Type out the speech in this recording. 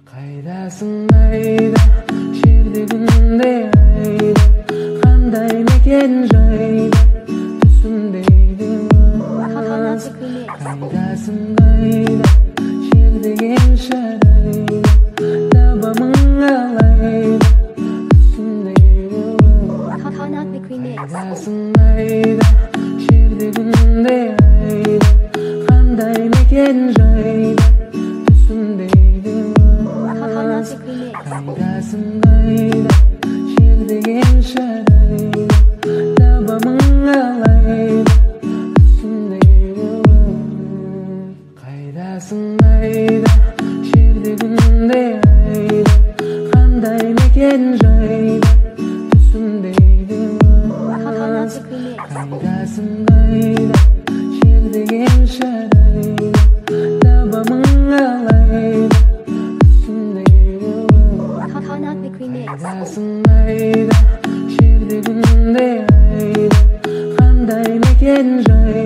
Қайдасың айда, жердегінде айда, қандай мекен жайда, түсіндейді қайдасың айда, жердеген шарайда, табамың алайда, түсіндейді қайдасың айда, жердегінде айда, қандай мекен жайда, түсіндейді қайдасың айда, жердеген шарайда, табамың алайда, түсіндейді қайдасың айда, жердегінде айда, қандай мекен жайда, түсіндейді қайдасың айда, жердеген шарайда, табамың алайда, қайдасың айда, жердегінде айда, қандай мекен жайда.